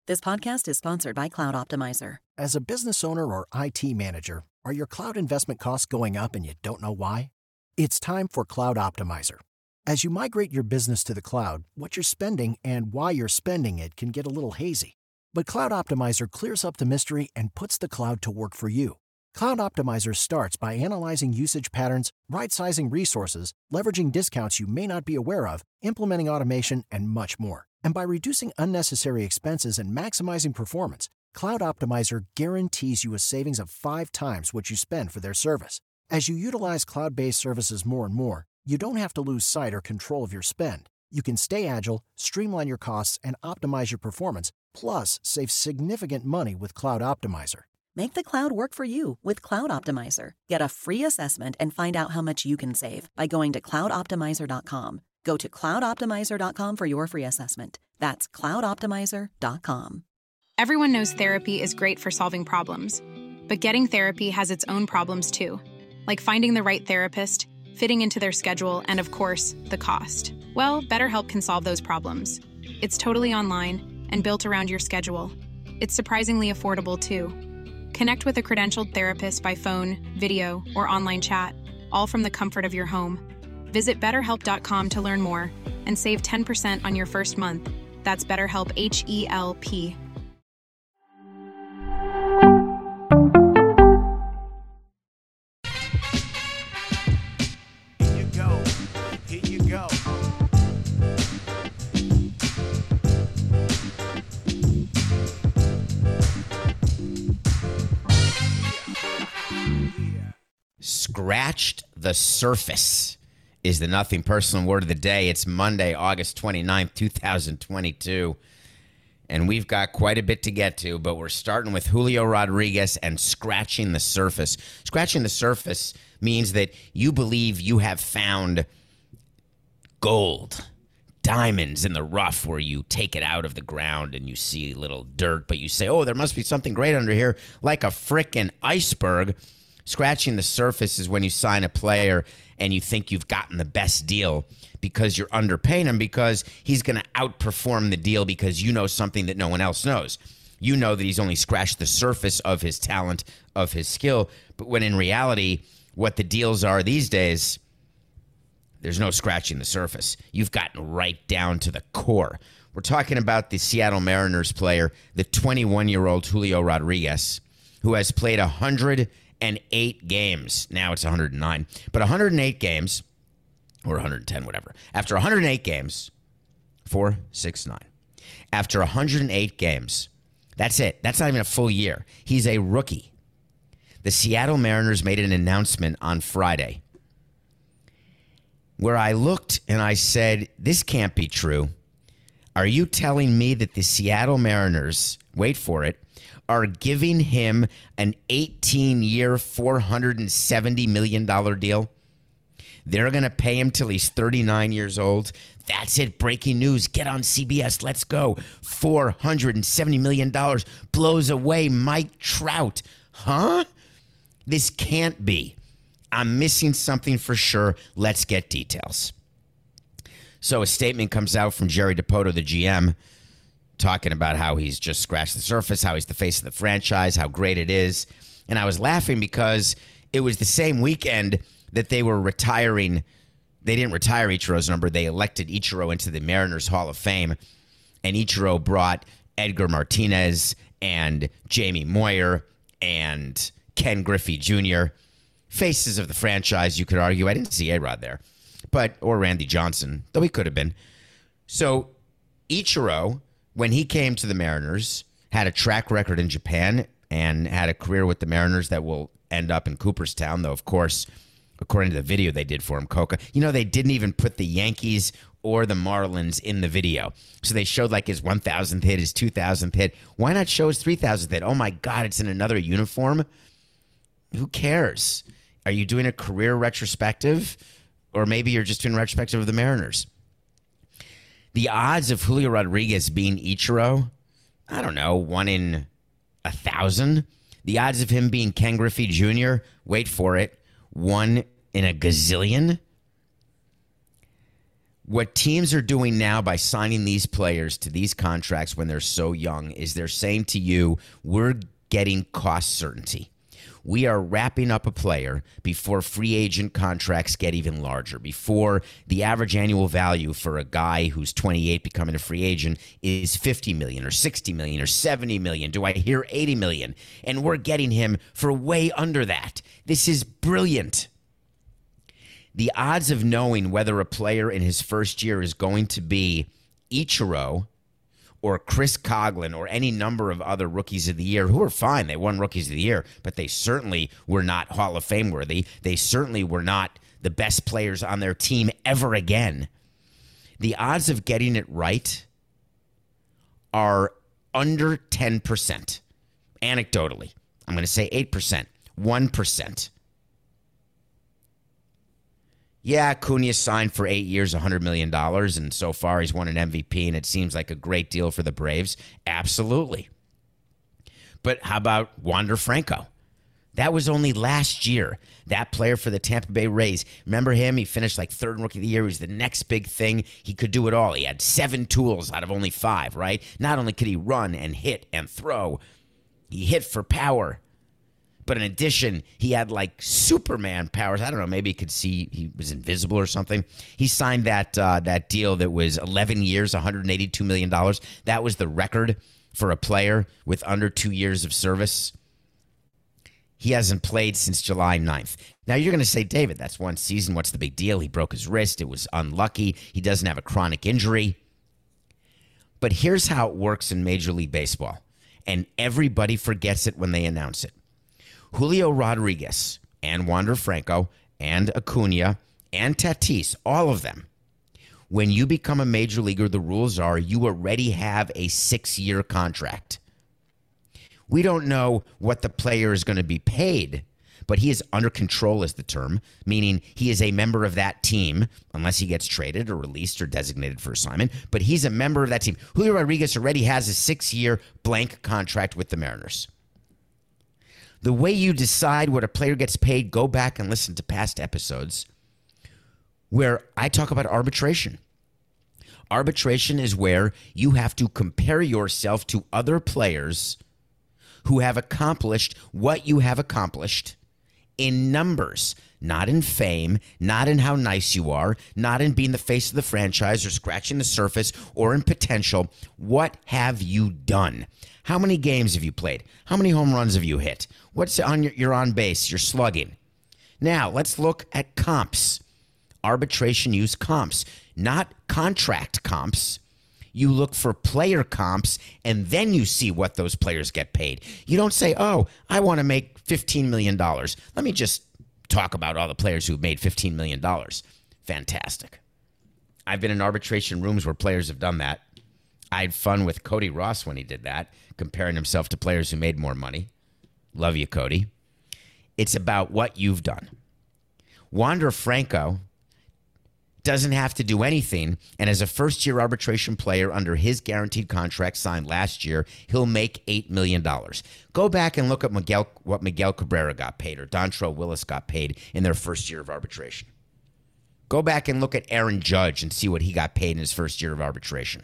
This podcast is sponsored by Cloud Optimizer. As a business owner or IT manager, are your cloud investment costs going up and you don't know why? It's time for Cloud Optimizer. As you migrate your business to the cloud, what you're spending and why you're spending it can get a little hazy. But Cloud Optimizer clears up the mystery and puts the cloud to work for you. Cloud Optimizer starts by analyzing usage patterns, right-sizing resources, leveraging discounts you may not be aware of, implementing automation, and much more. And by reducing unnecessary expenses and maximizing performance, Cloud Optimizer guarantees you a savings of 5 times what you spend for their service. As you utilize cloud-based services more and more, you don't have to lose sight or control of your spend. You can stay agile, streamline your costs, and optimize your performance, plus save significant money with Cloud Optimizer. Make the cloud work for you with Cloud Optimizer. Get a free assessment and find out how much you can save by going to cloudoptimizer.com. Go to cloudoptimizer.com for your free assessment. That's cloudoptimizer.com. Everyone knows therapy is great for solving problems, but getting therapy has its own problems too, like finding the right therapist, fitting into their schedule, and of course, the cost. Well, BetterHelp can solve those problems. It's totally online and built around your schedule. It's surprisingly affordable too. Connect with a credentialed therapist by phone, video, or online chat, all from the comfort of your home. Visit BetterHelp.com to learn more and save 10% on your first month. That's BetterHelp, H-E-L-P. Here you go. Here you go. Scratched the surface is the nothing personal word of the day. It's Monday, August 29th, 2022. And we've got quite a bit to get to, but we're starting with Julio Rodriguez and scratching the surface. Scratching the surface means that you believe you have found gold, diamonds in the rough, where you take it out of the ground and you see little dirt, but you say, oh, there must be something great under here, like a frickin' iceberg. Scratching the surface is when you sign a player and you think you've gotten the best deal because you're underpaying him, because he's going to outperform the deal because you know something that no one else knows. You know that he's only scratched the surface of his talent, of his skill, but when in reality, what the deals are these days, there's no scratching the surface. You've gotten right down to the core. We're talking about the Seattle Mariners player, the 21-year-old Julio Rodriguez, who has played 108 games. Now it's 109, but 108 games, or 110, whatever. After 108 games, 4, 6, 9. After 108 games, that's it. That's not even a full year. He's a rookie. The Seattle Mariners made an announcement on Friday where I looked and I said, this can't be true. Are you telling me that the Seattle Mariners, wait for it, are giving him an 18-year, $470 million deal? They're going to pay him till he's 39 years old. That's it. Breaking news. Get on CBS. Let's go. $470 million blows away Mike Trout. Huh? This can't be. I'm missing something for sure. Let's get details. So a statement comes out from Jerry Dipoto, the GM, talking about how he's just scratched the surface, how he's the face of the franchise, how great it is. And I was laughing because it was the same weekend that they were retiring. They didn't retire Ichiro's number. They elected Ichiro into the Mariners Hall of Fame. And Ichiro brought Edgar Martinez and Jamie Moyer and Ken Griffey Jr., faces of the franchise, you could argue. I didn't see A-Rod there, or Randy Johnson, though he could have been. So Ichiro, when he came to the Mariners, had a track record in Japan and had a career with the Mariners that will end up in Cooperstown, though, of course, according to the video they did for him, Coca. You know, they didn't even put the Yankees or the Marlins in the video. So they showed like his 1,000th hit, his 2,000th hit. Why not show his 3,000th hit? Oh, my God, it's in another uniform. Who cares? Are you doing a career retrospective? Or maybe you're just doing a retrospective of the Mariners. The odds of Julio Rodriguez being Ichiro, I don't know, 1 in 1,000. The odds of him being Ken Griffey Jr., wait for it, 1 in a gazillion. What teams are doing now by signing these players to these contracts when they're so young is they're saying to you, we're getting cost certainty. We are wrapping up a player before free agent contracts get even larger, before the average annual value for a guy who's 28 becoming a free agent is 50 million or 60 million or 70 million. Do I hear 80 million? And we're getting him for way under that. This is brilliant. The odds of knowing whether a player in his first year is going to be Ichiro or Chris Coughlin or any number of other rookies of the year who are fine. They won rookies of the year, but they certainly were not Hall of Fame worthy. They certainly were not the best players on their team ever again. The odds of getting it right are under 10%. Anecdotally, I'm going to say 8%, 1%. Yeah, Acuna signed for 8 years, $100 million, and so far he's won an MVP, and it seems like a great deal for the Braves. Absolutely. But how about Wander Franco? That was only last year. That player for the Tampa Bay Rays. Remember him? He finished like third rookie of the year. He was the next big thing. He could do it all. He had 7 tools out of only 5, right? Not only could he run and hit and throw, he hit for power. But in addition, he had like Superman powers. I don't know, maybe he could see he was invisible or something. He signed that deal that was 11 years, $182 million. That was the record for a player with under 2 years of service. He hasn't played since July 9th. Now, you're going to say, David, that's one season. What's the big deal? He broke his wrist. It was unlucky. He doesn't have a chronic injury. But here's how it works in Major League Baseball, and everybody forgets it when they announce it. Julio Rodriguez and Wander Franco and Acuna and Tatis, all of them, when you become a major leaguer, the rules are you already have a 6-year contract. We don't know what the player is going to be paid, but he is under control is the term, meaning he is a member of that team, unless he gets traded or released or designated for assignment, but he's a member of that team. Julio Rodriguez already has a 6-year blank contract with the Mariners. The way you decide what a player gets paid, go back and listen to past episodes where I talk about arbitration. Arbitration is where you have to compare yourself to other players who have accomplished what you have accomplished in numbers, not in fame, not in how nice you are, not in being the face of the franchise or scratching the surface or in potential. What have you done? How many games have you played? How many home runs have you hit? What's on your on base, your slugging? Now, let's look at comps. Arbitration use comps, not contract comps. You look for player comps, and then you see what those players get paid. You don't say, oh, I want to make $15 million. Let me just talk about all the players who've made $15 million. Fantastic. I've been in arbitration rooms where players have done that. I had fun with Cody Ross when he did that, comparing himself to players who made more money. Love you, Cody. It's about what you've done. Wander Franco doesn't have to do anything, and as a first-year arbitration player under his guaranteed contract signed last year, he'll make $8 million. Go back and look at what Miguel Cabrera got paid or Dontrelle Willis got paid in their first year of arbitration. Go back and look at Aaron Judge and see what he got paid in his first year of arbitration.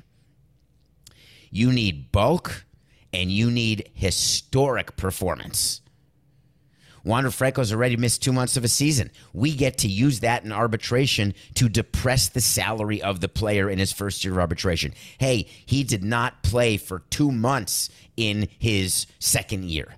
You need bulk, and you need historic performance. Wander Franco's already missed 2 months of a season. We get to use that in arbitration to depress the salary of the player in his first year of arbitration. Hey, he did not play for 2 months in his second year.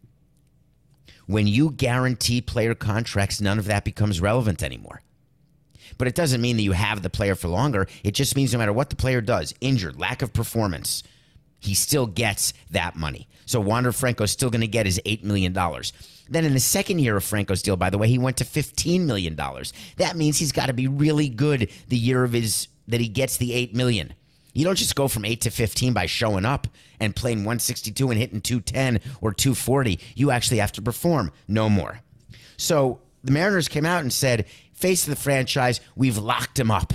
When you guarantee player contracts, none of that becomes relevant anymore. But it doesn't mean that you have the player for longer. It just means no matter what the player does, injured, lack of performance, he still gets that money. So Wander Franco's still going to get his $8 million. Then in the second year of Franco's deal, by the way, he went to $15 million. That means he's got to be really good the year of that he gets the $8 million. You don't just go from 8 to 15 by showing up and playing 162 and hitting 210 or 240. You actually have to perform. No more. So the Mariners came out and said, face of the franchise, we've locked him up.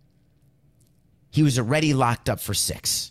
He was already locked up for 6.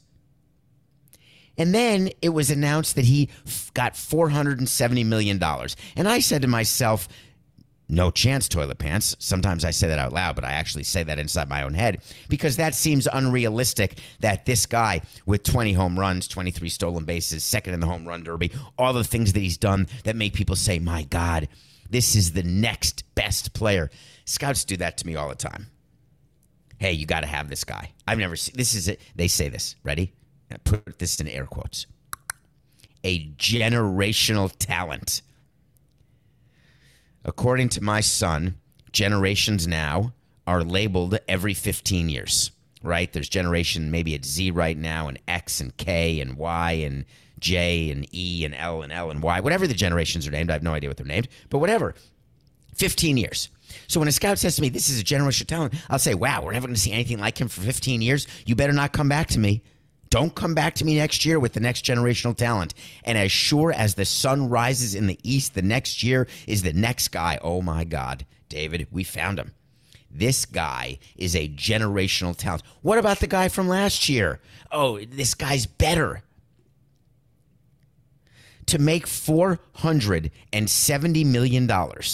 And then it was announced that he got $470 million. And I said to myself, No chance, toilet pants. Sometimes I say that out loud, but I actually say that inside my own head because that seems unrealistic that this guy with 20 home runs, 23 stolen bases, second in the home run derby, all the things that he's done that make people say, my God, this is the next best player. Scouts do that to me all the time. Hey, you got to have this guy. I've never seen, this is it. They say this. Ready? Now put this in air quotes. A generational talent. According to my son, generations now are labeled every 15 years, right? There's generation, maybe it's Z right now, and X and K and Y and J and E and L and Y. Whatever the generations are named, I have no idea what they're named, but whatever. 15 years. So when a scout says to me, this is a generational talent, I'll say, wow, we're never going to see anything like him for 15 years. You better not come back to me. Don't come back to me next year with the next generational talent. And as sure as the sun rises in the east, the next year is the next guy. Oh, my God, David, we found him. This guy is a generational talent. What about the guy from last year? Oh, this guy's better. To make $470 million,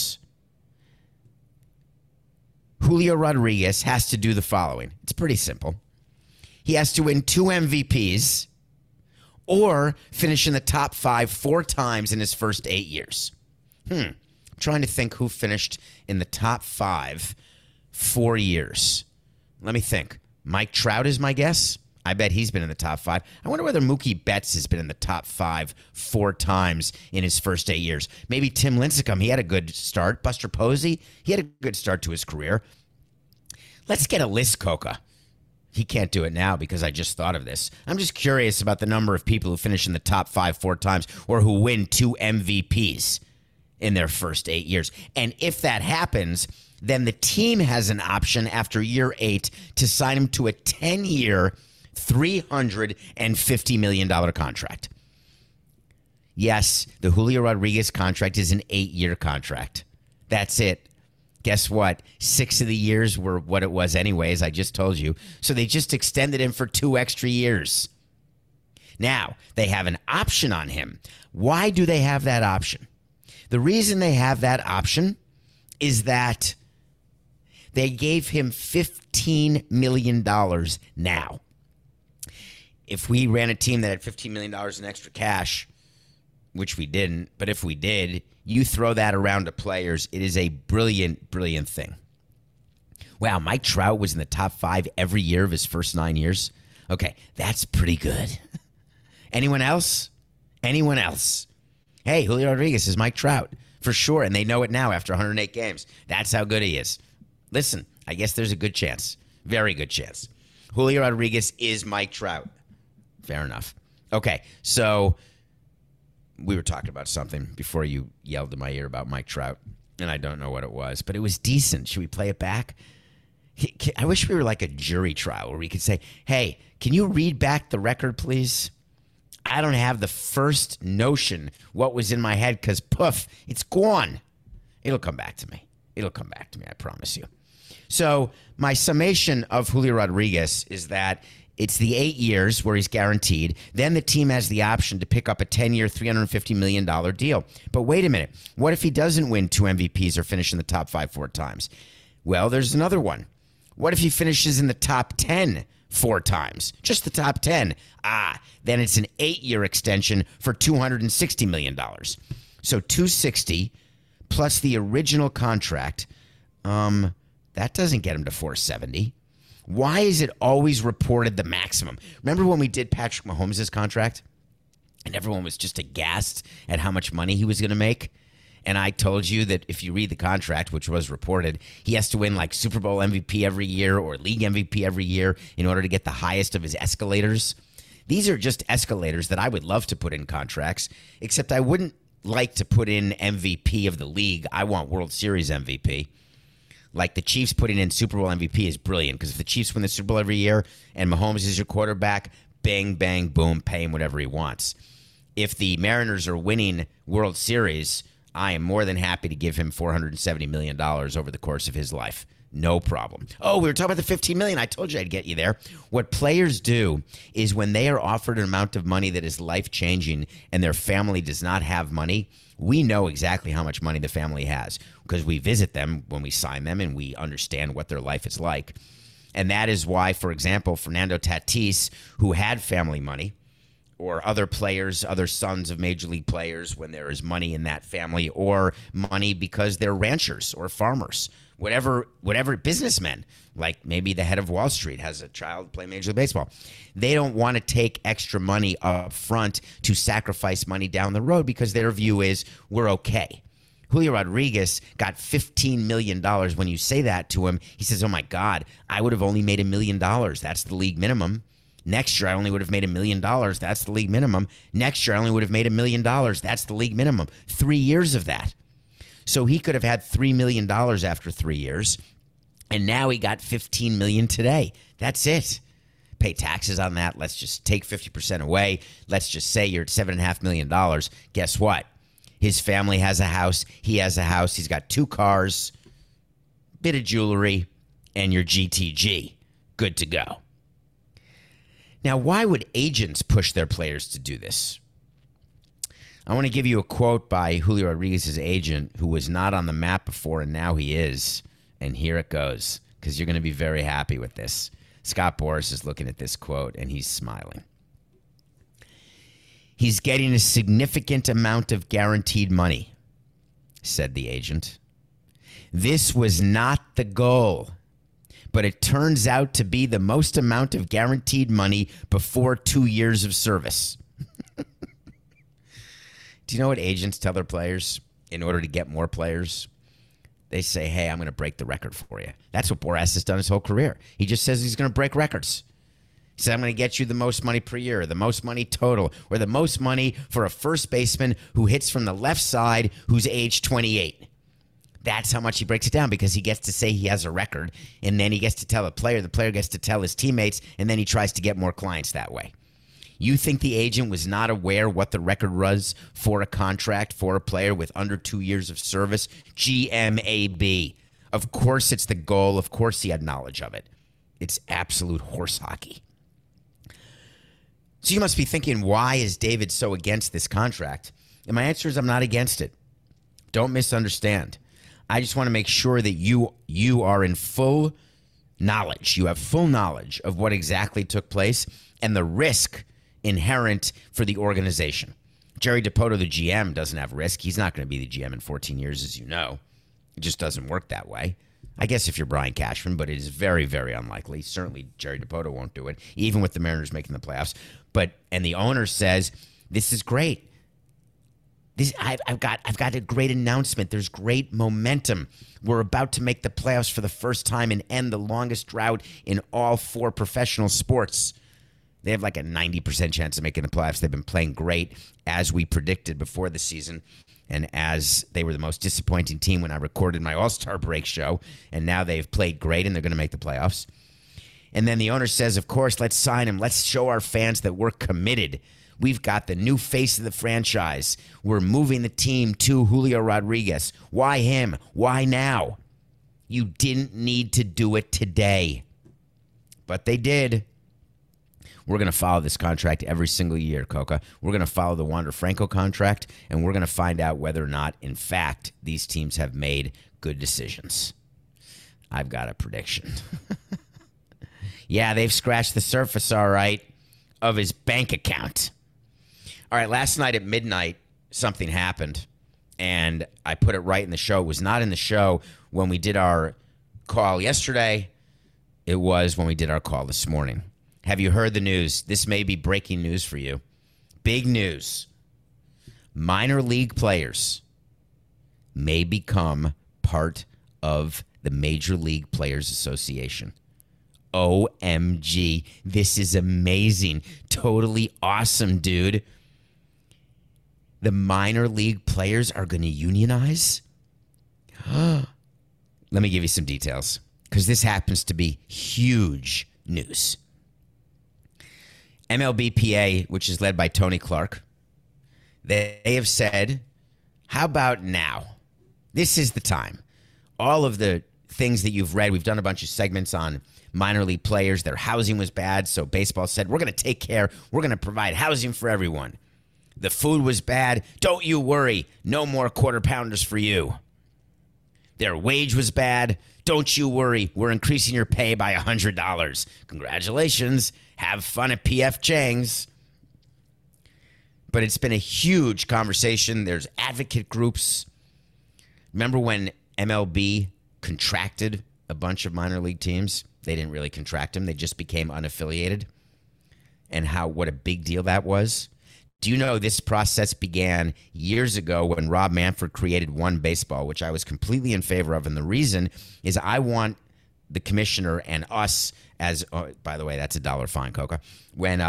Julio Rodriguez has to do the following. It's pretty simple. He has to win 2 MVPs or finish in the top 5 4 times in his first 8 years. I'm trying to think who finished in the top 5 4 years. Let me think. Mike Trout is my guess. I bet he's been in the top 5. I wonder whether Mookie Betts has been in the top 5 4 times in his first 8 years. Maybe Tim Lincecum. He had a good start. Buster Posey, he had a good start to his career. Let's get a list, Coca. He can't do it now because I just thought of this. I'm just curious about the number of people who finish in the top 5 4 times or who win 2 MVPs in their first 8 years. And if that happens, then the team has an option after year 8 to sign him to a 10-year, $350 million contract. Yes, the Julio Rodriguez contract is an 8-year contract. That's it. Guess what? 6 of the years were what it was anyways, I just told you. So they just extended him for 2 extra years. Now, they have an option on him. Why do they have that option? The reason they have that option is that they gave him $15 million now. If we ran a team that had $15 million in extra cash, which we didn't, but if we did, you throw that around to players, it is a brilliant, brilliant thing. Wow, Mike Trout was in the top 5 every year of his first 9 years. Okay, that's pretty good. Anyone else? Anyone else? Hey, Julio Rodriguez is Mike Trout, for sure, and they know it now after 108 games. That's how good he is. Listen, I guess there's a good chance, very good chance. Julio Rodriguez is Mike Trout. Fair enough. Okay, so we were talking about something before you yelled in my ear about Mike Trout, and I don't know what it was, but it was decent. Should we play it back? I wish we were like a jury trial where we could say, hey, can you read back the record, please? I don't have the first notion what was in my head because, poof, it's gone. It'll come back to me. It'll come back to me, I promise you. So my summation of Julio Rodriguez is that it's the 8 years where he's guaranteed. Then the team has the option to pick up a 10-year, $350 million deal. But wait a minute. What if he doesn't win 2 MVPs or finish in the top 5 4 times? Well, there's another one. What if he finishes in the top 10 4 times? Just the top 10. Then it's an 8-year extension for $260 million. So $260 plus the original contract, that doesn't get him to $470. Why is it always reported the maximum? Remember when we did Patrick Mahomes' contract? And everyone was just aghast at how much money he was going to make? And I told you that if you read the contract, which was reported, he has to win like Super Bowl MVP every year or league MVP every year in order to get the highest of his escalators. These are just escalators that I would love to put in contracts, except I wouldn't like to put in MVP of the league. I want World Series MVP. Like the Chiefs putting in Super Bowl MVP is brilliant because if the Chiefs win the Super Bowl every year and Mahomes is your quarterback, bang, bang, boom, pay him whatever he wants. If the Mariners are winning World Series, I am more than happy to give him $470 million over the course of his life. No problem. Oh, we were talking about the $15 million. I told you I'd get you there. What players do is when they are offered an amount of money that is life-changing and their family does not have money, we know exactly how much money the family has because we visit them when we sign them and we understand what their life is like. And that is why, for example, Fernando Tatis, who had family money, or other players, other sons of major league players when there is money in that family, or money because they're ranchers or farmers, whatever businessmen, like maybe the head of Wall Street has a child play Major League Baseball. They don't want to take extra money up front to sacrifice money down the road because their view is we're okay. Julio Rodriguez got $15 million. When you say that to him, he says, oh my God, I would have only made $1 million. That's the league minimum. Next year, I only would have made $1 million. That's the league minimum. Next year, I only would have made $1 million. That's the league minimum. 3 years of that. So he could have had $3 million after 3 years, and now he got $15 million today. That's it. Pay taxes on that. Let's just take 50% away. Let's just say you're at $7.5 million. Guess what? His family has a house. He has a house. He's got 2 cars, bit of jewelry, and your GTG. Good to go. Now, why would agents push their players to do this? I want to give you a quote by Julio Rodriguez's agent, who was not on the map before, and now he is. And here it goes, because you're going to be very happy with this. Scott Boras is looking at this quote, and he's smiling. He's getting a significant amount of guaranteed money, said the agent. This was not the goal, but it turns out to be the most amount of guaranteed money before 2 years of service. Do you know what agents tell their players in order to get more players? They say, hey, I'm going to break the record for you. That's what Boras has done his whole career. He just says he's going to break records. He said, I'm going to get you the most money per year, the most money total, or the most money for a first baseman who hits from the left side who's age 28. That's how much he breaks it down, because he gets to say he has a record, and then he gets to tell the player gets to tell his teammates, and then he tries to get more clients that way. You think the agent was not aware what the record was for a contract for a player with under 2 years of service? GMAB. Of course it's the goal. Of course he had knowledge of it. It's absolute horse hockey. So you must be thinking, why is David so against this contract? And my answer is I'm not against it. Don't misunderstand. I just want to make sure that you are in full knowledge. You have full knowledge of what exactly took place and the risk inherent for the organization. Jerry Dipoto, the GM, doesn't have risk. He's not going to be the GM in 14 years, as you know. It just doesn't work that way. I guess if you're Brian Cashman, but it is very, very unlikely. Certainly Jerry Dipoto won't do it, even with the Mariners making the playoffs. And the owner says, this is great. I've got a great announcement. There's great momentum. We're about to make the playoffs for the first time and end the longest drought in all 4 professional sports. They have like a 90% chance of making the playoffs. They've been playing great, as we predicted before the season, and as they were the most disappointing team when I recorded my All-Star break show, and now they've played great and they're going to make the playoffs. And then the owner says, of course, let's sign him. Let's show our fans that we're committed. We've got the new face of the franchise. We're moving the team to Julio Rodriguez. Why him? Why now? You didn't need to do it today. But they did. We're going to follow this contract every single year, Coca. We're going to follow the Wander Franco contract, and we're going to find out whether or not, in fact, these teams have made good decisions. I've got a prediction. Yeah, they've scratched the surface, all right, of his bank account. All right, last night at midnight, something happened, and I put it right in the show. It was not in the show when we did our call yesterday. It was when we did our call this morning. Have you heard the news? This may be breaking news for you. Big news. Minor league players may become part of the Major League Players Association. OMG. This is amazing. Totally awesome, dude. The minor league players are going to unionize? Let me give you some details, because this happens to be huge news. MLBPA, which is led by Tony Clark, they have said, how about now? This is the time. All of the things that you've read. We've done a bunch of segments on minor league players. Their housing was bad, so baseball said, we're going to take care. We're going to provide housing for everyone. The food was bad. Don't you worry. No more quarter pounders for you. Their wage was bad. Don't you worry. We're increasing your pay by $100. Congratulations. Have fun at P.F. Chang's. But it's been a huge conversation. There's advocate groups. Remember when MLB contracted a bunch of minor league teams? They didn't really contract them. They just became unaffiliated. And what a big deal that was. Do you know this process began years ago when Rob Manfred created One Baseball, which I was completely in favor of. And the reason is I want the commissioner and us as, by the way, that's $1 fine, Coca. When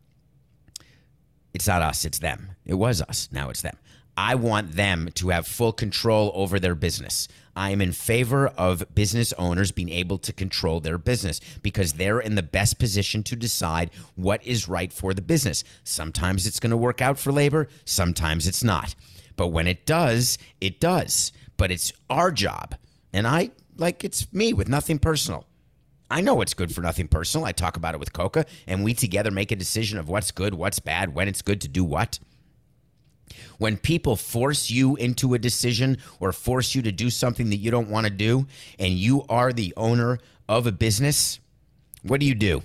it's not us, it's them. It was us. Now it's them. I want them to have full control over their business. I am in favor of business owners being able to control their business because they're in the best position to decide what is right for the business. Sometimes it's going to work out for labor. Sometimes it's not. But when it does, it does. But it's our job. And it's me with nothing personal. I know what's good for nothing personal. I talk about it with Coca, and we together make a decision of what's good, what's bad, when it's good to do what. When people force you into a decision or force you to do something that you don't want to do, and you are the owner of a business, what do?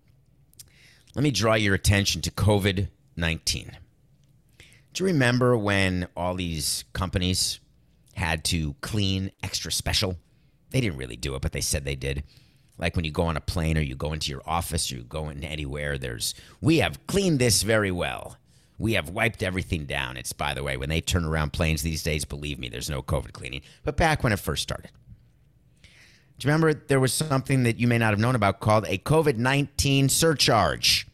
Let me draw your attention to COVID-19. Do you remember when all these companies had to clean extra special? They didn't really do it, but they said they did. Like when you go on a plane or you go into your office or you go in anywhere, we have cleaned this very well. We have wiped everything down. It's, by the way, when they turn around planes these days, believe me, there's no COVID cleaning. But back when it first started. Do you remember there was something that you may not have known about called a COVID-19 surcharge?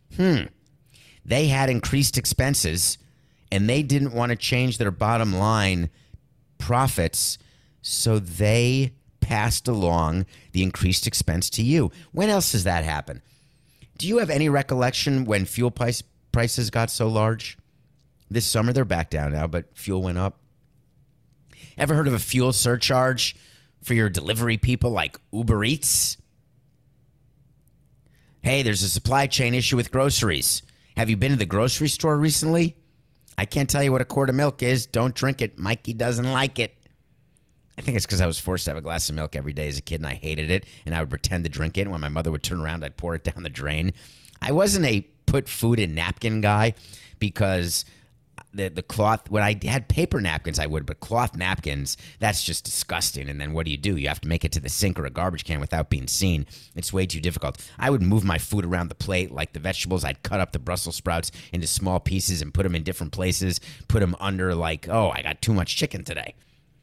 They had increased expenses, and they didn't want to change their bottom line profits, so they passed along the increased expense to you. When else has that happened? Do you have any recollection when fuel prices got so large? This summer, they're back down now, but fuel went up. Ever heard of a fuel surcharge for your delivery people like Uber Eats? Hey, there's a supply chain issue with groceries. Have you been to the grocery store recently? I can't tell you what a quart of milk is. Don't drink it. Mikey doesn't like it. I think it's because I was forced to have a glass of milk every day as a kid, and I hated it, and I would pretend to drink it. And when my mother would turn around, I'd pour it down the drain. I wasn't a put food in napkin guy because the cloth, when I had paper napkins, I would, but cloth napkins, that's just disgusting. And then what do? You have to make it to the sink or a garbage can without being seen. It's way too difficult. I would move my food around the plate, like the vegetables. I'd cut up the Brussels sprouts into small pieces and put them in different places, put them under like, oh, I got too much chicken today.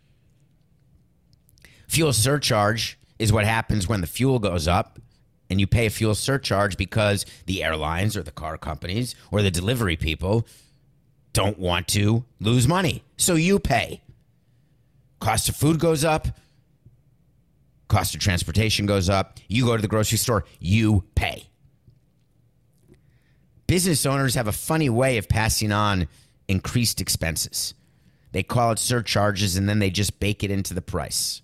Fuel surcharge is what happens when the fuel goes up and you pay a fuel surcharge because the airlines or the car companies or the delivery people don't want to lose money. So you pay. Cost of food goes up. Cost of transportation goes up. You go to the grocery store, you pay. Business owners have a funny way of passing on increased expenses. They call it surcharges and then they just bake it into the price.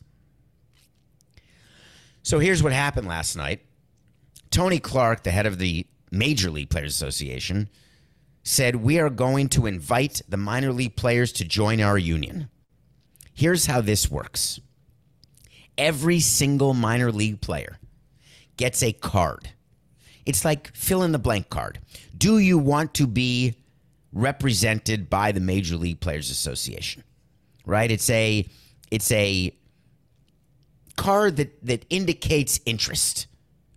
So here's what happened last night. Tony Clark, the head of the Major League Players Association, said, we are going to invite the minor league players to join our union. Here's how this works. Every single minor league player gets a card. It's like fill in the blank card. Do you want to be represented by the Major League Players Association? Right? It's a card that indicates interest.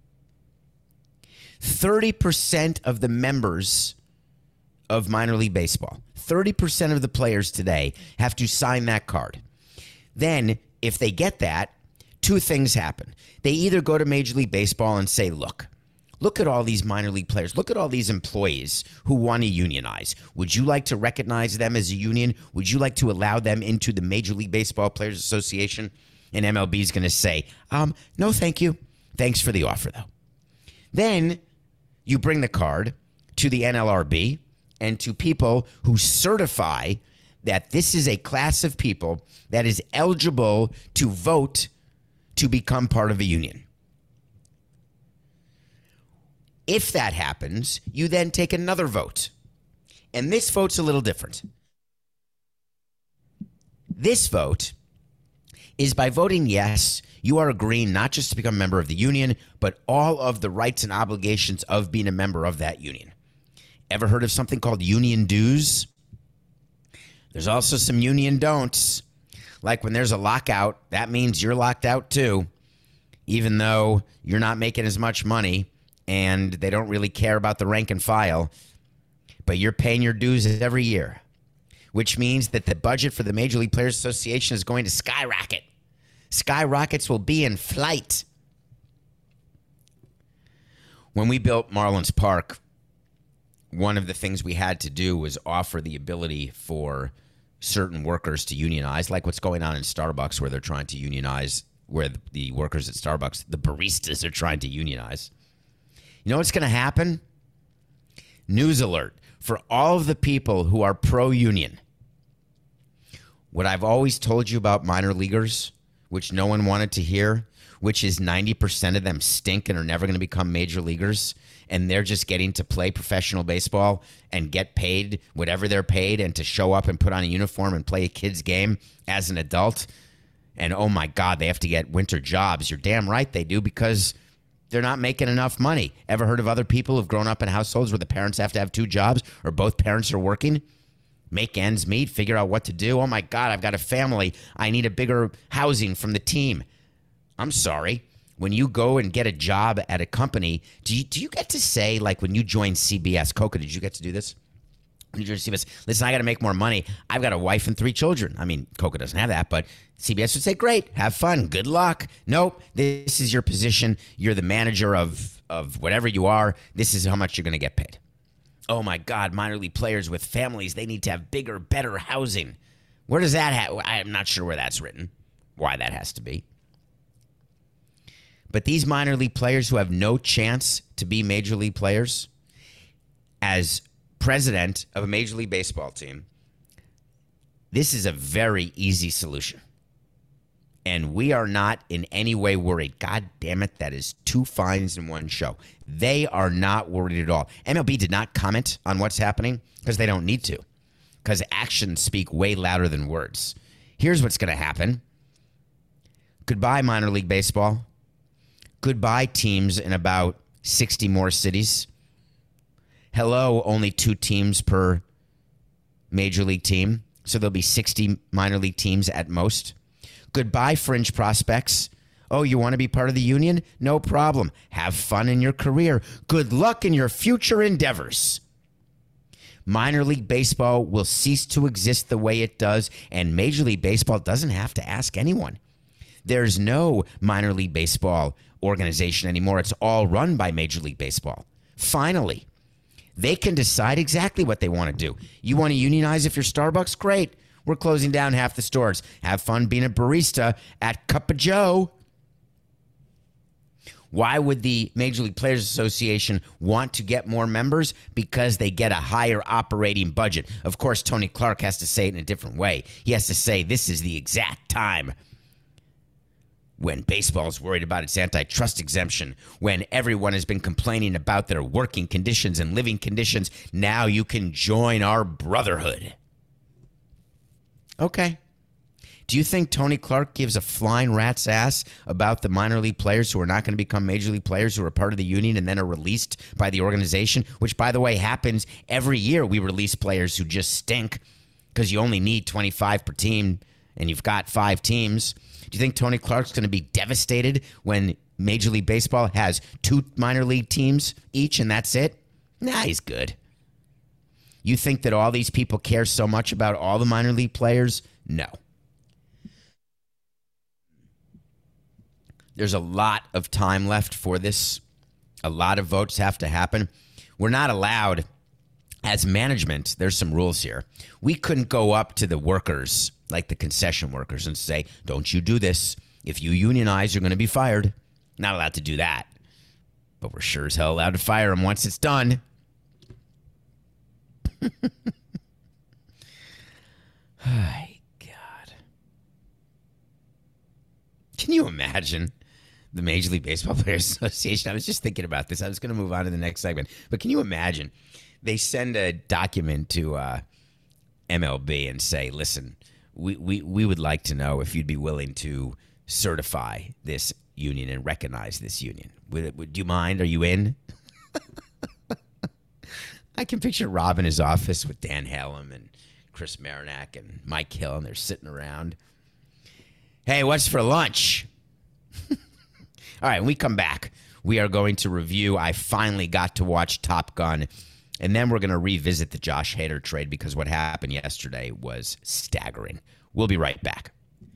30% of the members of minor league baseball, 30% of the players today have to sign that card. Then, if they get that, two things happen. They either go to Major League Baseball and say, look at all these minor league players. Look at all these employees who want to unionize. Would you like to recognize them as a union? Would you like to allow them into the Major League Baseball Players Association? And MLB is going to say, no, thank you. Thanks for the offer, though. Then you bring the card to the NLRB and to people who certify that this is a class of people that is eligible to vote to become part of a union. If that happens, you then take another vote. And this vote's a little different. This vote is by voting yes, you are agreeing not just to become a member of the union, but all of the rights and obligations of being a member of that union. Ever heard of something called union dues? There's also some union don'ts. Like when there's a lockout, that means you're locked out too, even though you're not making as much money and they don't really care about the rank and file, but you're paying your dues every year, which means that the budget for the Major League Players Association is going to skyrocket. Skyrockets will be in flight. When we built Marlins Park, one of the things we had to do was offer the ability for certain workers to unionize, like what's going on in Starbucks where they're trying to unionize, where the workers at Starbucks, the baristas, are trying to unionize. You know what's going to happen? News alert for all of the people who are pro-union. What I've always told you about minor leaguers, which no one wanted to hear, which is 90% of them stink and are never going to become major leaguers, and they're just getting to play professional baseball and get paid whatever they're paid and to show up and put on a uniform and play a kid's game as an adult. And oh my God, they have to get winter jobs. You're damn right they do, because they're not making enough money. Ever heard of other people who've grown up in households where the parents have to have two jobs or both parents are working? Make ends meet, figure out what to do. Oh my God, I've got a family. I need a bigger housing from the team. I'm sorry. When you go and get a job at a company, do you get to say, like when you join CBS, Coca, did you get to do this? When you join CBS, listen, I got to make more money. I've got a wife and 3 children. I mean, Coca doesn't have that, but CBS would say, great, have fun, good luck. Nope, this is your position. You're the manager of whatever you are. This is how much you're going to get paid. Oh my God, minor league players with families, they need to have bigger, better housing. Where does that have? I'm not sure where that's written, why that has to be. But these minor league players who have no chance to be major league players, as president of a Major League Baseball team, this is a very easy solution. And we are not in any way worried. God damn it, that is 2 fines in one show. They are not worried at all. MLB did not comment on what's happening because they don't need to, because actions speak way louder than words. Here's what's going to happen. Goodbye, minor league baseball. Goodbye, teams in about 60 more cities. Hello, only 2 teams per major league team. So there'll be 60 minor league teams at most. Goodbye, fringe prospects. Oh, you want to be part of the union? No problem. Have fun in your career. Good luck in your future endeavors. Minor League Baseball will cease to exist the way it does, and Major League Baseball doesn't have to ask anyone. There's no Minor League Baseball organization anymore. It's all run by Major League Baseball. Finally, they can decide exactly what they want to do. You want to unionize if you're Starbucks? Great. We're closing down half the stores. Have fun being a barista at Cup of Joe. Why would the Major League Players Association want to get more members? Because they get a higher operating budget. Of course, Tony Clark has to say it in a different way. He has to say this is the exact time when baseball is worried about its antitrust exemption, when everyone has been complaining about their working conditions and living conditions. Now you can join our brotherhood. Okay. Do you think Tony Clark gives a flying rat's ass about the minor league players who are not going to become major league players, who are part of the union and then are released by the organization, which, by the way, happens every year? We release players who just stink because you only need 25 per team and you've got 5 teams. Do you think Tony Clark's going to be devastated when Major League Baseball has 2 minor league teams each and that's it? Nah, he's good. You think that all these people care so much about all the minor league players? No. There's a lot of time left for this. A lot of votes have to happen. We're not allowed, as management, there's some rules here. We couldn't go up to the workers, like the concession workers, and say, don't you do this. If you unionize, you're going to be fired. Not allowed to do that. But we're sure as hell allowed to fire them once it's done. My God. Can Can you imagine the Major League Baseball Players Association? I was just thinking about this. I was going to move on to the next segment. But can you imagine? They send a document to MLB and say, listen, we would like to know if you'd be willing to certify this union and recognize this union. Would you mind? Are you in? I can picture Rob in his office with Dan Hallam and Chris Marinak and Mike Hill, and they're sitting around. Hey, what's for lunch? All right, when we come back, we are going to review. I finally got to watch Top Gun, and then we're going to revisit the Josh Hader trade because what happened yesterday was staggering. We'll be right back.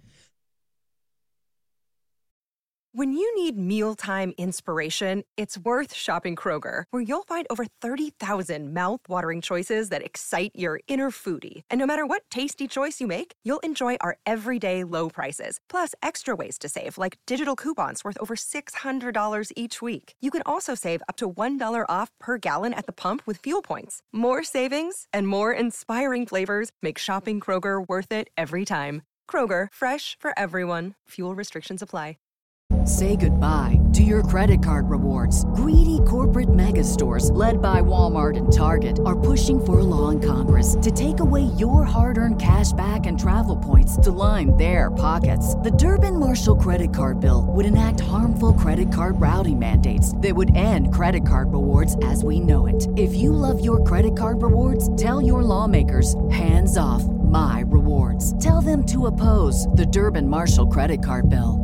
When you need mealtime inspiration, it's worth shopping Kroger, where you'll find over 30,000 mouth-watering choices that excite your inner foodie. And no matter what tasty choice you make, you'll enjoy our everyday low prices, plus extra ways to save, like digital coupons worth over $600 each week. You can also save up to $1 off per gallon at the pump with fuel points. More savings and more inspiring flavors make shopping Kroger worth it every time. Kroger, fresh for everyone. Fuel restrictions apply. Say goodbye to your credit card rewards. Greedy corporate mega stores, led by Walmart and Target, are pushing for a law in Congress to take away your hard-earned cash back and travel points to line their pockets. The Durbin-Marshall credit card bill would enact harmful credit card routing mandates that would end credit card rewards as we know it. If you love your credit card rewards, tell your lawmakers, hands off my rewards. Tell them to oppose the Durbin-Marshall credit card bill.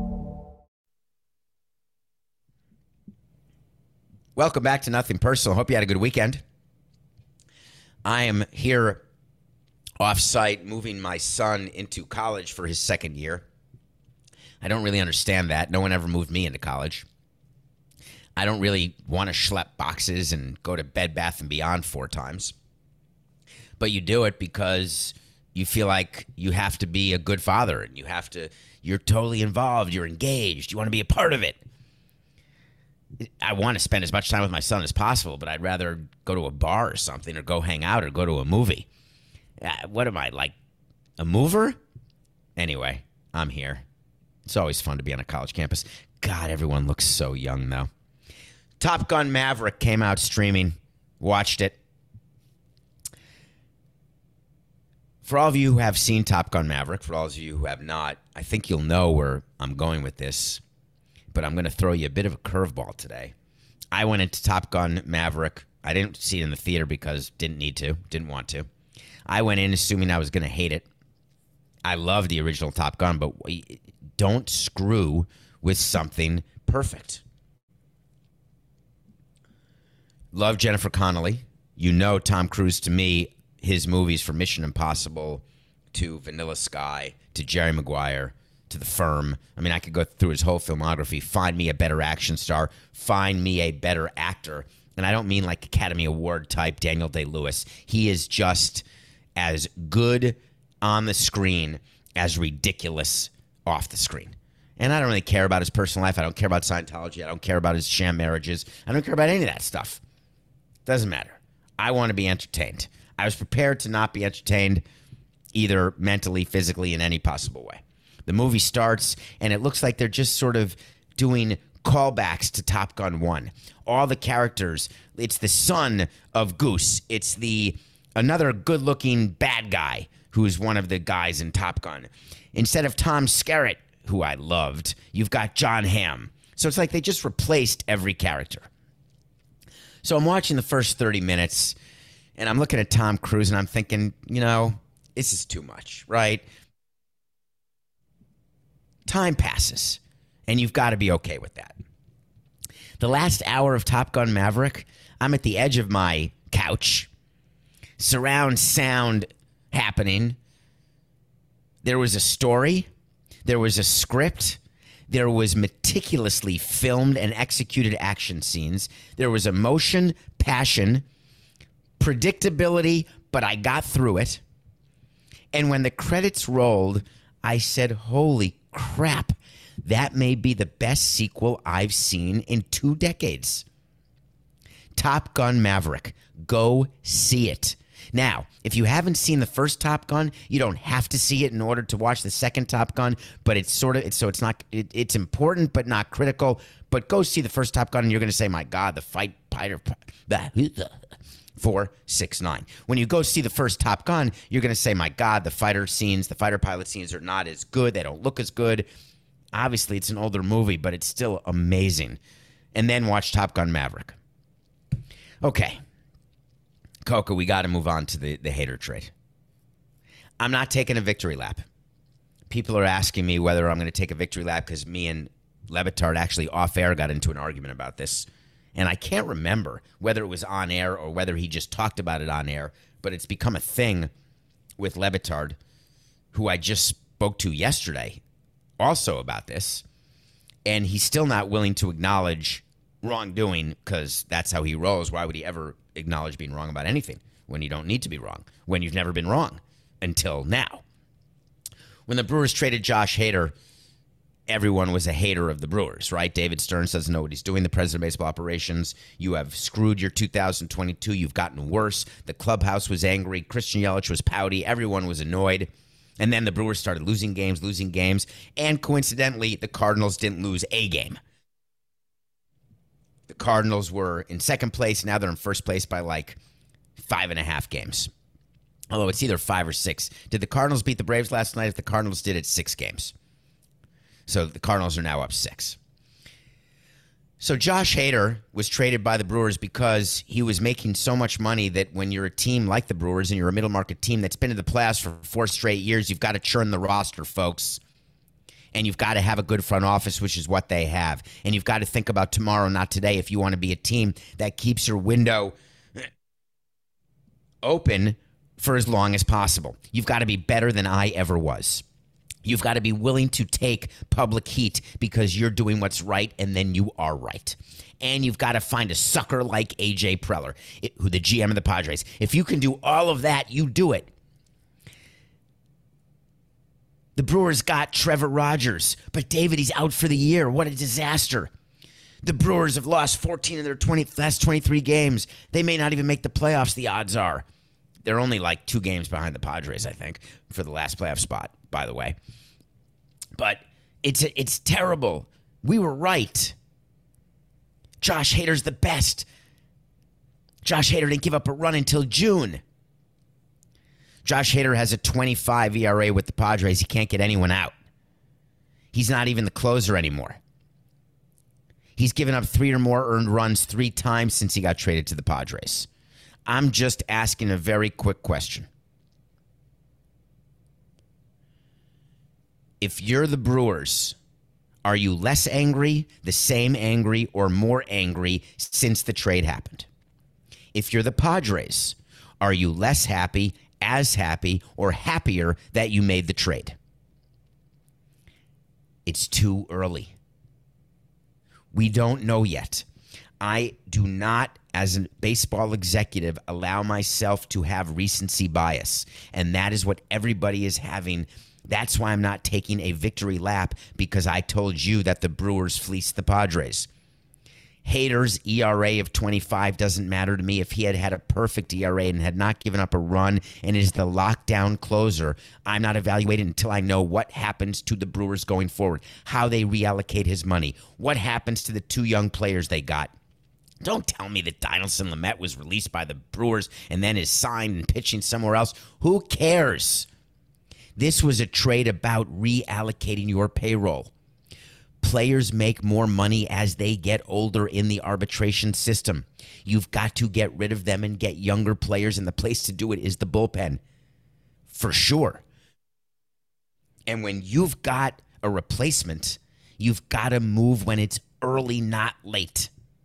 Welcome back to Nothing Personal. Hope you had a good weekend. I am here off-site moving my son into college for his second year. I don't really understand that. No one ever moved me into college. I don't really want to schlep boxes and go to Bed Bath & Beyond 4 times. But you do it because you feel like you have to be a good father and you're totally involved, you're engaged, you want to be a part of it. I want to spend as much time with my son as possible, but I'd rather go to a bar or something or go hang out or go to a movie. What am I, like a mover? Anyway, I'm here. It's always fun to be on a college campus. God, everyone looks so young, though. Top Gun Maverick came out streaming. Watched it. For all of you who have seen Top Gun Maverick, for all of you who have not, I think you'll know where I'm going with this. But I'm going to throw you a bit of a curveball today. I went into Top Gun Maverick. I didn't see it in the theater because didn't want to. I went in assuming I was going to hate it. I love the original Top Gun, but don't screw with something perfect. Love Jennifer Connelly. You know Tom Cruise, to me, his movies from Mission Impossible to Vanilla Sky to Jerry Maguire to The Firm. I mean, I could go through his whole filmography. Find me a better action star. Find me a better actor. And I don't mean like Academy Award type Daniel Day-Lewis. He is just as good on the screen as ridiculous off the screen. And I don't really care about his personal life. I don't care about Scientology. I don't care about his sham marriages. I don't care about any of that stuff. Doesn't matter. I want to be entertained. I was prepared to not be entertained either mentally, physically, in any possible way. The movie starts, and it looks like they're just sort of doing callbacks to Top Gun 1. All the characters, it's the son of Goose. It's another good-looking bad guy who's one of the guys in Top Gun. Instead of Tom Skerritt, who I loved, you've got John Hamm. So it's like they just replaced every character. So I'm watching the first 30 minutes, and I'm looking at Tom Cruise, and I'm thinking, this is too much, right? Time passes, and you've got to be okay with that. The last hour of Top Gun Maverick, I'm at the edge of my couch. Surround sound happening. There was a story. There was a script. There was meticulously filmed and executed action scenes. There was emotion, passion, predictability, but I got through it. And when the credits rolled, I said, holy crap, that may be the best sequel I've seen in 2 decades. Top Gun Maverick. Go see it. Now, if you haven't seen the first Top Gun, you don't have to see it in order to watch the second Top Gun, but it's important but not critical. But go see the first Top Gun and you're going to say, my God, the fighter 469. When you go see the first Top Gun, you're going to say, my God, the fighter pilot scenes are not as good. They don't look as good. Obviously, it's an older movie, but it's still amazing. And then watch Top Gun Maverick. Okay. Coca, we got to move on to the Hader trade. I'm not taking a victory lap. People are asking me whether I'm going to take a victory lap because me and Le Batard actually off air got into an argument about this. And I can't remember whether it was on air or whether he just talked about it on air, but it's become a thing with Le Batard, who I just spoke to yesterday also about this. And he's still not willing to acknowledge wrongdoing because that's how he rolls. Why would he ever acknowledge being wrong about anything when you don't need to be wrong, when you've never been wrong until now? When the Brewers traded Josh Hader, everyone was a hater of the Brewers, right? David Stearns doesn't know what he's doing, the president of baseball operations. You have screwed your 2022. You've gotten worse. The clubhouse was angry. Christian Yelich was pouty. Everyone was annoyed. And then the Brewers started losing games. And coincidentally, the Cardinals didn't lose a game. The Cardinals were in second place. Now they're in first place by like 5.5 games. Although it's either 5 or 6. Did the Cardinals beat the Braves last night? If the Cardinals did, it's 6 games. So the Cardinals are now up 6. So Josh Hader was traded by the Brewers because he was making so much money that when you're a team like the Brewers and you're a middle market team that's been in the playoffs for 4 straight years, you've got to churn the roster, folks. And you've got to have a good front office, which is what they have. And you've got to think about tomorrow, not today, if you want to be a team that keeps your window open for as long as possible. You've got to be better than I ever was. You've got to be willing to take public heat because you're doing what's right and then you are right. And you've got to find a sucker like A.J. Preller, who the GM of the Padres. If you can do all of that, you do it. The Brewers got Trevor Rogers, but David, he's out for the year. What a disaster. The Brewers have lost 14 of their last 23 games. They may not even make the playoffs, the odds are. They're only like 2 games behind the Padres, I think, for the last playoff spot, by the way. But it's terrible. We were right. Josh Hader's the best. Josh Hader didn't give up a run until June. Josh Hader has a 25 ERA with the Padres. He can't get anyone out. He's not even the closer anymore. He's given up 3 or more earned runs 3 times since he got traded to the Padres. I'm just asking a very quick question. If you're the Brewers, are you less angry, the same angry, or more angry since the trade happened? If you're the Padres, are you less happy, as happy, or happier that you made the trade? It's too early. We don't know yet. I do not, as a baseball executive, allow myself to have recency bias. And that is what everybody is having. That's why I'm not taking a victory lap, because I told you that the Brewers fleeced the Padres. Hader's ERA of 25 doesn't matter to me. If he had had a perfect ERA and had not given up a run and is the lockdown closer, I'm not evaluating until I know what happens to the Brewers going forward, how they reallocate his money, what happens to the 2 young players they got. Don't tell me that Dinelson Lamet was released by the Brewers and then is signed and pitching somewhere else. Who cares? This was a trade about reallocating your payroll. Players make more money as they get older in the arbitration system. You've got to get rid of them and get younger players, and the place to do it is the bullpen, for sure. And when you've got a replacement, you've got to move when it's early, not late.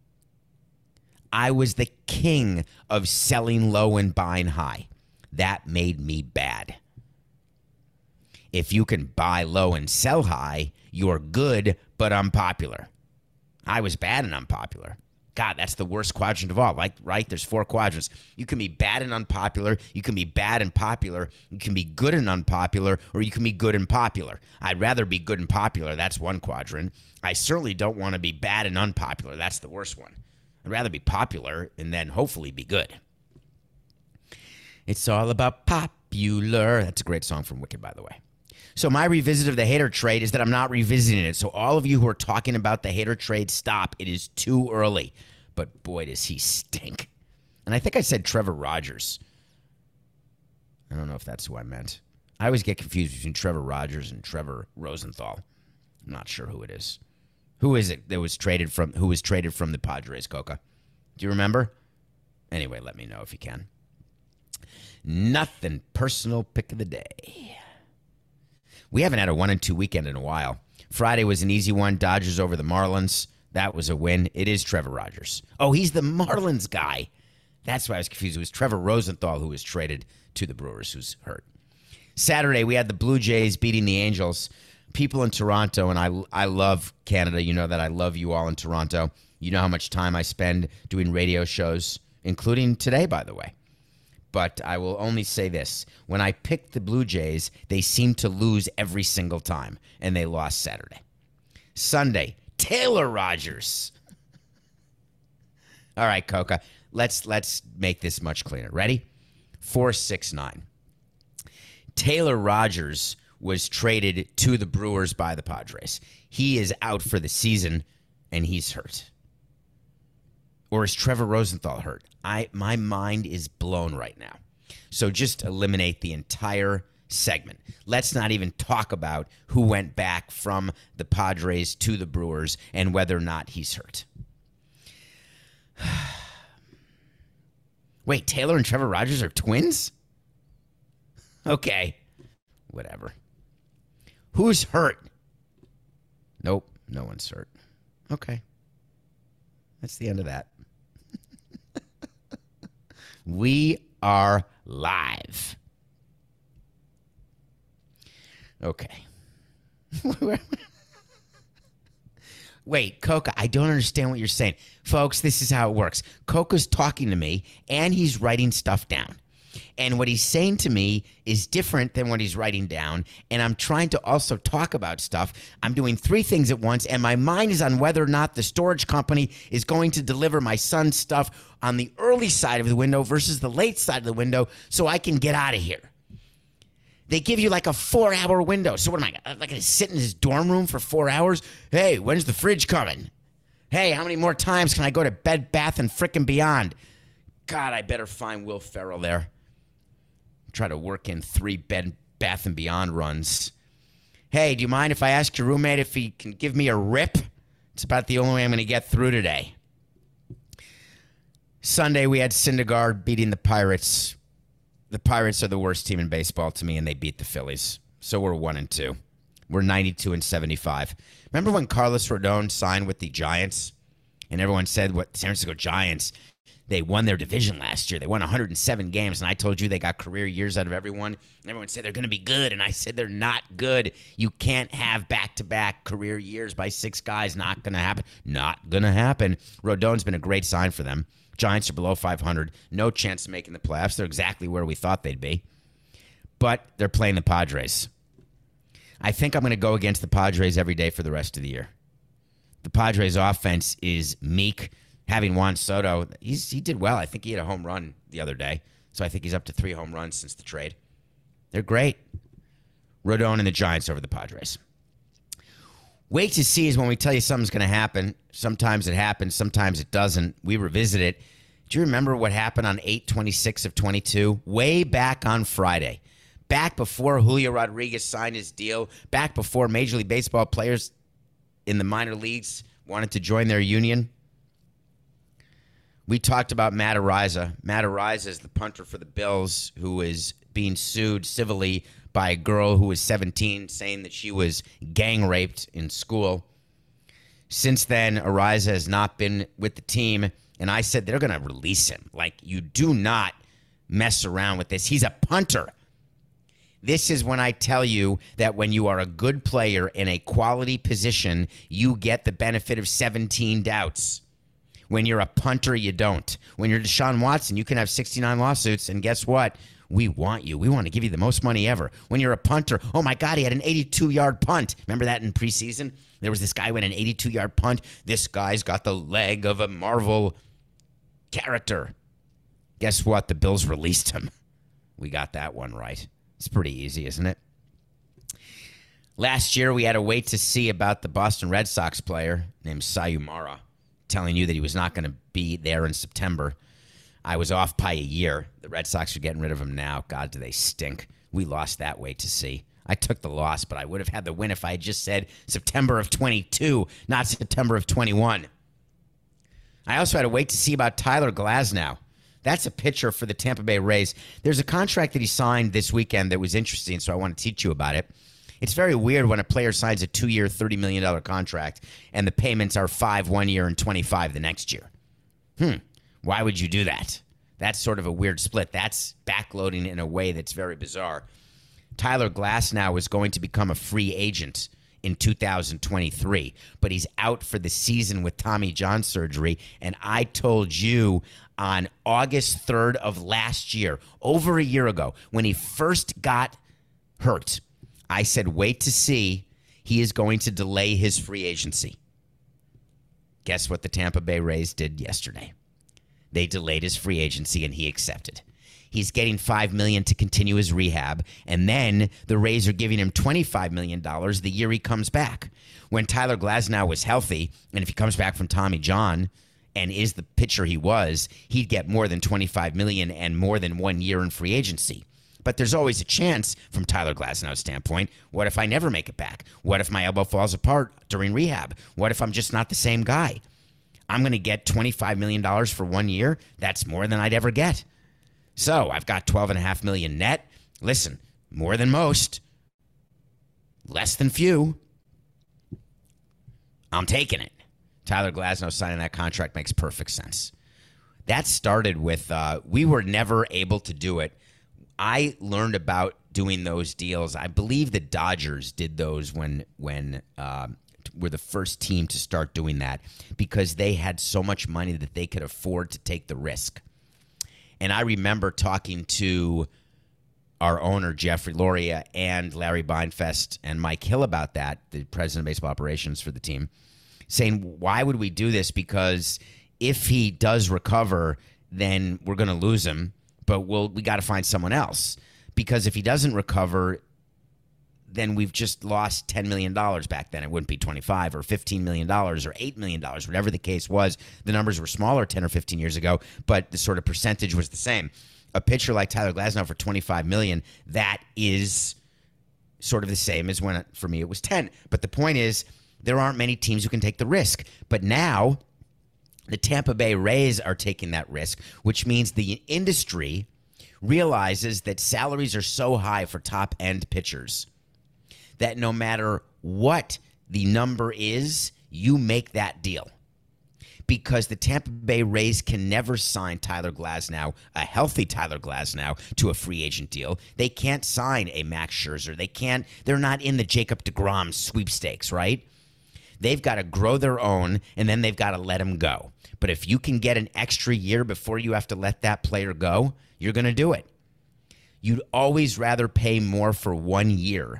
I was the king of selling low and buying high. That made me bad. If you can buy low and sell high, you're good but unpopular. I was bad and unpopular. God, that's the worst quadrant of all. Right? There's 4 quadrants. You can be bad and unpopular. You can be bad and popular. You can be good and unpopular, or you can be good and popular. I'd rather be good and popular. That's one quadrant. I certainly don't want to be bad and unpopular. That's the worst one. I'd rather be popular and then hopefully be good. It's all about popular. That's a great song from Wicked, by the way. So my revisit of the Hader trade is that I'm not revisiting it. So all of you who are talking about the Hader trade, stop. It is too early. But boy, does he stink. And I think I said Trevor Rogers. I don't know if that's who I meant. I always get confused between Trevor Rogers and Trevor Rosenthal. I'm not sure who it is. Who is it that was traded from? Who was traded from the Padres, Coca? Do you remember? Anyway, let me know if you can. Nothing personal pick of the day. We haven't had a 1-2 weekend in a while. Friday was an easy one. Dodgers over the Marlins. That was a win. It is Trevor Rogers. Oh, he's the Marlins guy. That's why I was confused. It was Trevor Rosenthal who was traded to the Brewers, who's hurt. Saturday, we had the Blue Jays beating the Angels. People in Toronto, and I love Canada. You know that I love you all in Toronto. You know how much time I spend doing radio shows, including today, by the way. But I will only say this. When I picked the Blue Jays, they seemed to lose every single time, and they lost Saturday. Sunday, Taylor Rogers. All right, Coca, let's make this much cleaner. Ready? 469. Taylor Rogers was traded to the Brewers by the Padres. He is out for the season, and he's hurt. Or is Trevor Rosenthal hurt? My mind is blown right now. So just eliminate the entire segment. Let's not even talk about who went back from the Padres to the Brewers and whether or not he's hurt. Wait, Taylor and Trevor Rogers are twins? Okay, whatever. Who's hurt? Nope, no one's hurt. Okay. That's the end of that. We are live. Okay. Wait, Coca, I don't understand what you're saying. Folks, this is how it works. Coca's talking to me, and he's writing stuff down. And what he's saying to me is different than what he's writing down. And I'm trying to also talk about stuff. I'm doing 3 things at once, and my mind is on whether or not the storage company is going to deliver my son's stuff on the early side of the window versus the late side of the window so I can get out of here. They give you like a 4-hour window. So what am I going to sit in his dorm room for 4 hours? Hey, when's the fridge coming? Hey, how many more times can I go to Bed Bath and frickin' Beyond? God, I better find Will Ferrell there. Try to work in 3 Bed Bath and Beyond runs. Hey, do you mind if I ask your roommate if he can give me a rip? It's about the only way I'm going to get through today. Sunday, we had Syndergaard beating the Pirates. The Pirates are the worst team in baseball to me, and they beat the Phillies. So we're 1-2. We're 92-75. Remember when Carlos Rodon signed with the Giants? And everyone said, what, San Francisco Giants, they won their division last year. They won 107 games, and I told you they got career years out of everyone. And everyone said they're going to be good, and I said they're not good. You can't have back-to-back career years by 6 guys. Not going to happen. Not going to happen. Rodon's been a great sign for them. Giants are below 500. No chance of making the playoffs. They're exactly where we thought they'd be. But they're playing the Padres. I think I'm going to go against the Padres every day for the rest of the year. The Padres' offense is meek. Having Juan Soto, he did well. I think he had a home run the other day. So I think he's up to 3 home runs since the trade. They're great. Rodon and the Giants over the Padres. Wait to see is when we tell you something's going to happen. Sometimes it happens. Sometimes it doesn't. We revisit it. Do you remember what happened on 8/26 of 22? Way back on Friday. Back before Julio Rodriguez signed his deal. Back before Major League Baseball players in the minor leagues wanted to join their union. We talked about Matt Araiza. Matt Araiza is the punter for the Bills who is being sued civilly by a girl who was 17, saying that she was gang raped in school. Since then, Araiza has not been with the team, and I said they're going to release him. Like, you do not mess around with this. He's a punter. This is when I tell you that when you are a good player in a quality position, you get the benefit of 17 doubts. When you're a punter, you don't. When you're Deshaun Watson, you can have 69 lawsuits, and guess what? We want you. We want to give you the most money ever. When you're a punter, oh, my God, he had an 82-yard punt. Remember that in preseason? There was this guy who went an 82-yard punt. This guy's got the leg of a Marvel character. Guess what? The Bills released him. we got that one right. It's pretty easy, isn't it? Last year, we had to wait to see about the Boston Red Sox player named Sayumara, telling you that he was not going to be there in September. I was off by a year. The Red Sox are getting rid of him now. God, do they stink. We lost that wait to see. I took the loss, but I would have had the win if I had just said September of 22, not September of 21. I also had to wait to see about Tyler Glasnow. That's a pitcher for the Tampa Bay Rays. There's a contract that he signed this weekend that was interesting, so I want to teach you about it. It's very weird when a player signs a 2-year, $30 million contract and the payments are 5 1 year and 25 the next year. Why would you do that? That's sort of a weird split. That's backloading in a way that's very bizarre. Tyler Glasnow is going to become a free agent in 2023, but he's out for the season with Tommy John surgery, and I told you on August 3rd of last year, over a year ago, when he first got hurt, I said, wait to see, he is going to delay his free agency. Guess what the Tampa Bay Rays did yesterday? They delayed his free agency, and he accepted. He's getting $5 million to continue his rehab, and then the Rays are giving him $25 million the year he comes back. When Tyler Glasnow was healthy, and if he comes back from Tommy John and is the pitcher he was, he'd get more than $25 million and more than 1 year in free agency. But there's always a chance from Tyler Glasnow's standpoint. What if I never make it back? What if my elbow falls apart during rehab? What if I'm just not the same guy? I'm going to get $25 million for 1 year. That's more than I'd ever get. So I've got $12.5 million net. Listen, more than most, less than few. I'm taking it. Tyler Glasnow signing that contract makes perfect sense. That started with, we were never able to do it. I learned about doing those deals. I believe the Dodgers did those when were the first team to start doing that because they had so much money that they could afford to take the risk. And I remember talking to our owner, Jeffrey Loria, and Larry Beinfest and Mike Hill about that, the president of baseball operations for the team, saying, why would we do this? Because if he does recover, then we're going to lose him. But we got to find someone else, because if he doesn't recover, then we've just lost $10 million back then. It wouldn't be $25 or $15 million or $8 million, whatever the case was. The numbers were smaller 10 or 15 years ago, but the sort of percentage was the same. A pitcher like Tyler Glasnow for $25 million, that is sort of the same as when, for me, it was 10. But the point is, there aren't many teams who can take the risk. But now the Tampa Bay Rays are taking that risk, which means the industry realizes that salaries are so high for top-end pitchers that no matter what the number is, you make that deal. Because the Tampa Bay Rays can never sign Tyler Glasnow, a healthy Tyler Glasnow, to a free agent deal. They can't sign a Max Scherzer. They're not in the Jacob deGrom sweepstakes, right? They've got to grow their own, and then they've got to let him go. But if you can get an extra year before you have to let that player go, you're going to do it. You'd always rather pay more for 1 year.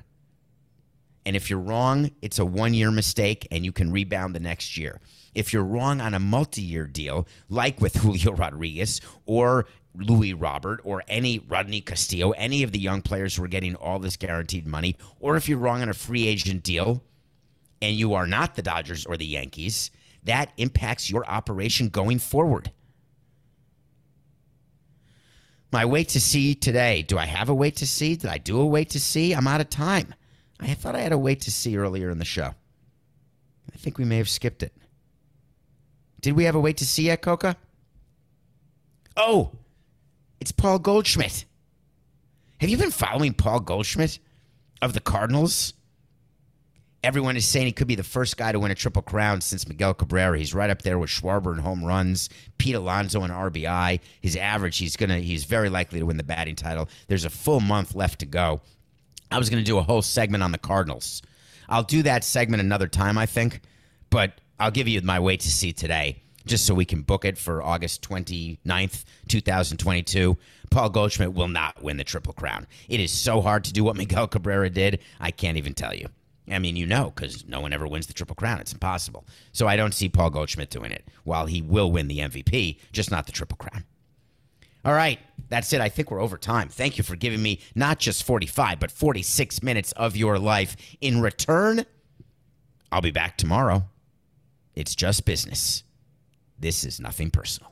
And if you're wrong, it's a 1 year mistake, and you can rebound the next year. If you're wrong on a multi-year deal, like with Julio Rodriguez or Louis Robert or any Rodney Castillo, any of the young players who are getting all this guaranteed money, or if you're wrong on a free agent deal and you are not the Dodgers or the Yankees, that impacts your operation going forward. My wait to see today. Do I have a wait to see? Did I do a wait to see? I'm out of time. I thought I had a wait to see earlier in the show. I think we may have skipped it. Did we have a wait to see yet, Coca? Oh, it's Paul Goldschmidt. Have you been following Paul Goldschmidt of the Cardinals? Everyone is saying he could be the first guy to win a Triple Crown since Miguel Cabrera. He's right up there with Schwarber in home runs, Pete Alonso in RBI. His average, he's very likely to win the batting title. There's a full month left to go. I was going to do a whole segment on the Cardinals. I'll do that segment another time, I think, but I'll give you my wait to see today, just so we can book it for August 29th, 2022. Paul Goldschmidt will not win the Triple Crown. It is so hard to do what Miguel Cabrera did, I can't even tell you. I mean, you know, because no one ever wins the Triple Crown. It's impossible. So I don't see Paul Goldschmidt doing it, while he will win the MVP, just not the Triple Crown. All right. That's it. I think we're over time. Thank you for giving me not just 45, but 46 minutes of your life. In return, I'll be back tomorrow. It's just business. This is nothing personal.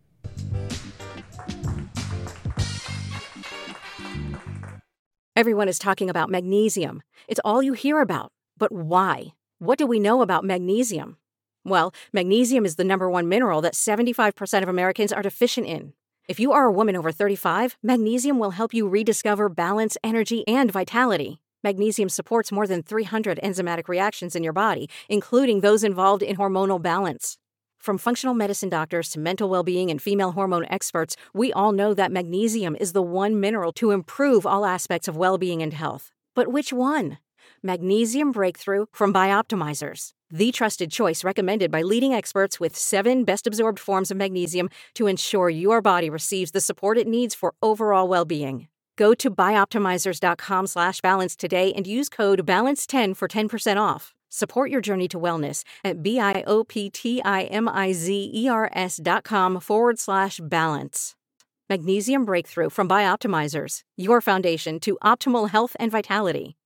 Everyone is talking about magnesium. It's all you hear about. But why? What do we know about magnesium? Well, magnesium is the number one mineral that 75% of Americans are deficient in. If you are a woman over 35, magnesium will help you rediscover balance, energy, and vitality. Magnesium supports more than 300 enzymatic reactions in your body, including those involved in hormonal balance. From functional medicine doctors to mental well-being and female hormone experts, we all know that magnesium is the one mineral to improve all aspects of well-being and health. But which one? Magnesium Breakthrough from Bioptimizers, the trusted choice recommended by leading experts with 7 best-absorbed forms of magnesium to ensure your body receives the support it needs for overall well-being. Go to bioptimizers.com/balance today and use code BALANCE10 for 10% off. Support your journey to wellness at bioptimizers.com/balance. Magnesium Breakthrough from Bioptimizers, your foundation to optimal health and vitality.